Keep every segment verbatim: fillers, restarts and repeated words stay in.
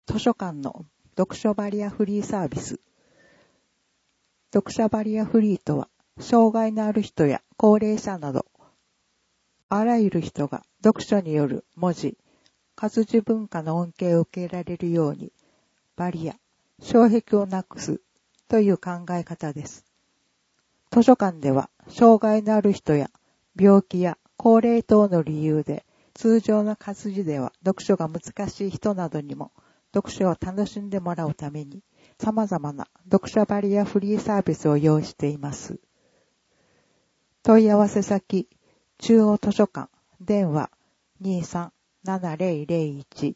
図書館の読書バリアフリーサービス。読書バリアフリーとは、障害のある人や高齢者など、あらゆる人が読書による文字、活字文化の恩恵を受けられるように、バリア、障壁をなくすという考え方です。図書館では、障害のある人や病気や高齢等の理由で、通常の活字では読書が難しい人などにも、読書を楽しんでもらうために、様々な読書バリアフリーサービスを用意しています。問い合わせ先、中央図書館、電話 にさんななぜろぜろいち、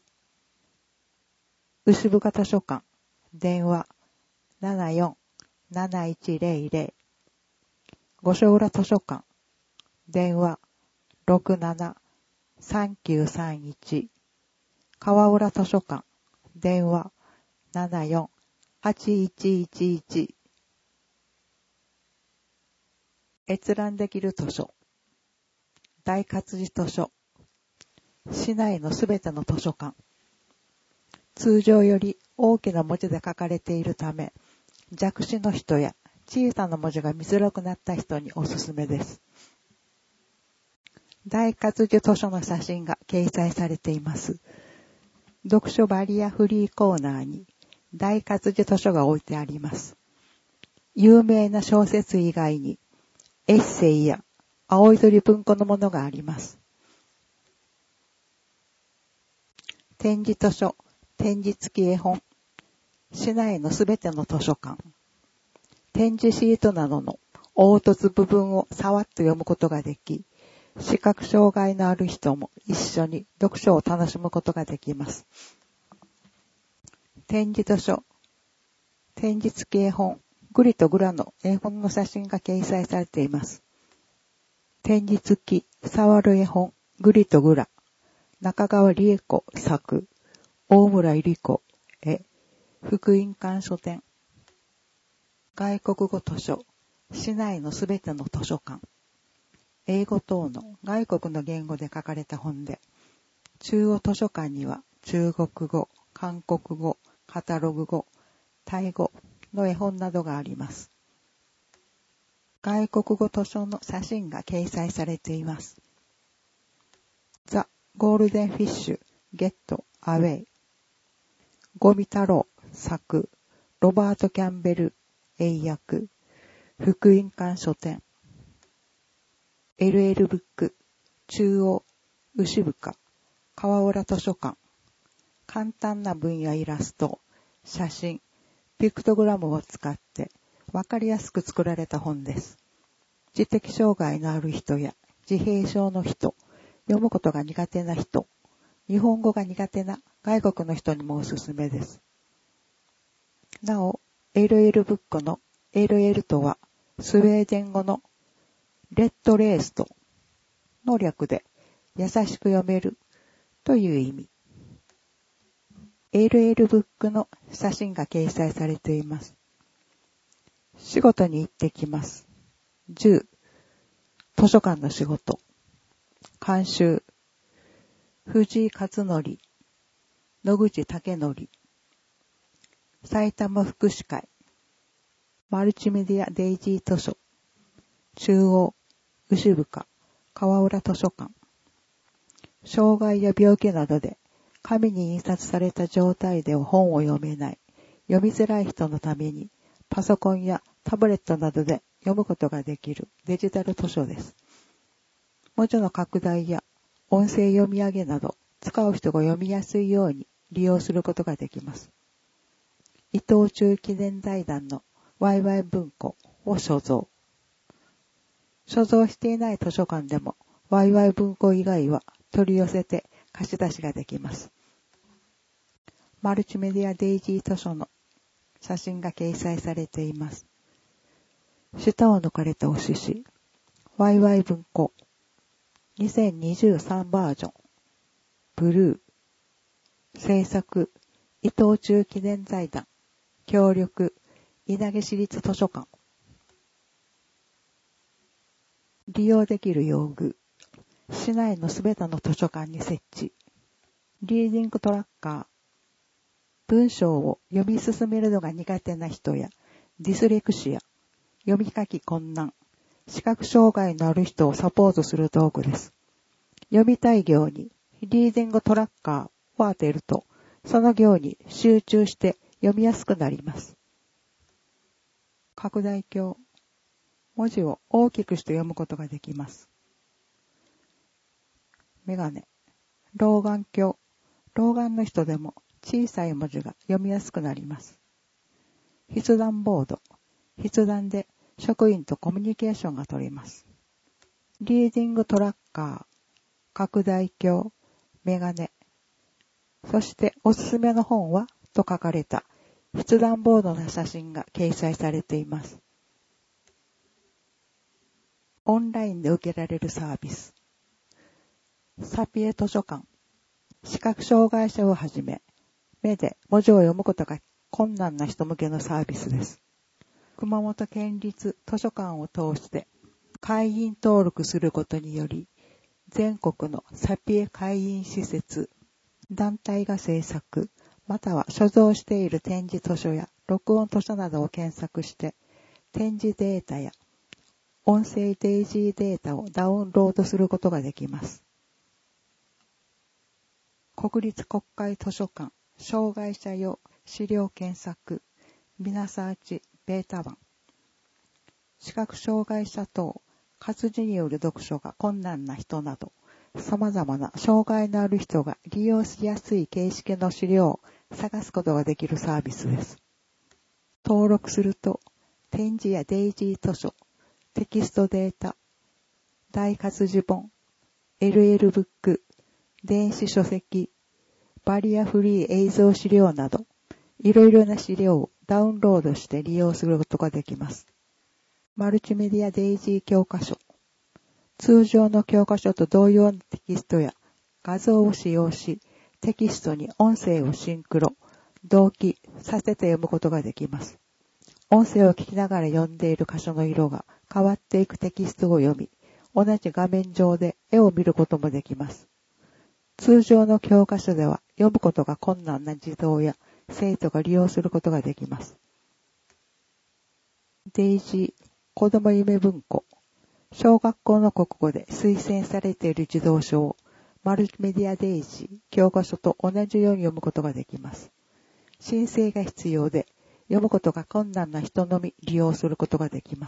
牛深図書館、電話 ななよんなないちぜろぜろ、五所浦図書館、電話 ろくななさんきゅうさんいち、川浦図書館、電話 ななよんはちいちいちいち、閲覧できる図書、大活字図書、市内のすべての図書館。通常より大きな文字で書かれているため、弱視の人や小さな文字が見づらくなった人におすすめです。大活字図書の写真が掲載されています。読書バリアフリーコーナーに大活字図書が置いてあります。有名な小説以外にエッセイや青い鳥文庫のものがあります。展示図書、展示付き絵本、市内のすべての図書館、展示シートなどの凹凸部分を触って読むことができ、視覚障害のある人も一緒に読書を楽しむことができます。展示図書、展示付き絵本、グリとグラの絵本の写真が掲載されています。展示付き、触る絵本、グリとグラ、中川理恵子作、大村百合子絵、福音館書店。外国語図書、市内のすべての図書館。英語等の外国の言語で書かれた本で、中央図書館には中国語、韓国語、カタログ語、タイ語の絵本などがあります。外国語図書の写真が掲載されています。ザ・ゴールデンフィッシュ、ゲット・アウェイ。五味太郎作、ロバート・キャンベル英訳、福音館書店。エルエル ブック、中央、牛深、川浦図書館。簡単な文やイラスト、写真、ピクトグラムを使ってわかりやすく作られた本です。知的障害のある人や自閉症の人、読むことが苦手な人、日本語が苦手な外国の人にもおすすめです。なお、エルエル ブックの エルエル とは、スウェーデン語のレッドレーストの略で優しく読めるという意味。エルエル ブックの写真が掲載されています。仕事に行ってきます。じゅう、図書館の仕事。監修、藤井勝則、野口武則、埼玉福祉会、マルチメディアデイジー図書、中央、牛深、川浦図書館。障害や病気などで紙に印刷された状態で本を読めない、読みづらい人のためにパソコンやタブレットなどで読むことができるデジタル図書です。文字の拡大や音声読み上げなど使う人が読みやすいように利用することができます。伊藤忠記念財団のワイワイ文庫を所蔵。所蔵していない図書館でもワイワイ文庫以外は取り寄せて貸し出しができます。マルチメディアデイジー図書の写真が掲載されています。舌を抜かれたお獅子、ワイワイ文庫、にせんにじゅうさんバージョン、ブルー、制作、伊藤忠記念財団、協力、稲毛市立図書館。利用できる用具、市内のすべての図書館に設置。リーディングトラッカー、 文章を読み進めるのが苦手な人や、ディスレクシア、読み書き困難、視覚障害のある人をサポートする道具です。読みたい行にリーディングトラッカーを当てると、その行に集中して読みやすくなります。拡大鏡、文字を大きくして読むことができます。メガネ、老眼鏡、老眼の人でも小さい文字が読みやすくなります。筆談ボード、筆談で職員とコミュニケーションが取れます。リーディングトラッカー、拡大鏡、メガネ、そしておすすめの本はと書かれた筆談ボードの写真が掲載されています。オンラインで受けられるサービス。サピエ図書館。視覚障害者をはじめ、目で文字を読むことが困難な人向けのサービスです。熊本県立図書館を通して会員登録することにより、全国のサピエ会員施設、団体が制作、または所蔵している展示図書や録音図書などを検索して、展示データや音声デイジーデータをダウンロードすることができます。国立国会図書館障害者用資料検索ミナサーチベータ版。視覚障害者等活字による読書が困難な人など、様々な障害のある人が利用しやすい形式の資料を探すことができるサービスです。登録すると、展示やデイジー図書、テキストデータ、大活字本、エルエル ブック、電子書籍、バリアフリー映像資料など、いろいろな資料をダウンロードして利用することができます。マルチメディアデイジー教科書。通常の教科書と同様のテキストや画像を使用し、テキストに音声をシンクロ、同期させて読むことができます。音声を聞きながら読んでいる箇所の色が変わっていくテキストを読み、同じ画面上で絵を見ることもできます。通常の教科書では読むことが困難な児童や生徒が利用することができます。デイジー子ども夢文庫。小学校の国語で推薦されている児童書をマルチメディアデイジー教科書と同じように読むことができます。申請が必要で読むことが困難な人のみ利用することができます。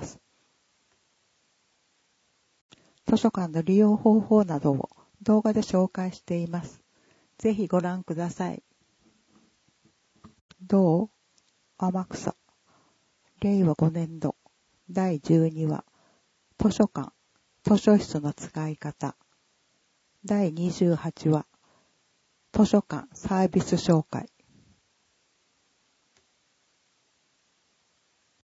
図書館の利用方法などを動画で紹介しています。ぜひご覧ください。道天草れいわごねんどだいじゅうにわ図書館図書室の使い方だいにじゅうはちわ図書館サービス紹介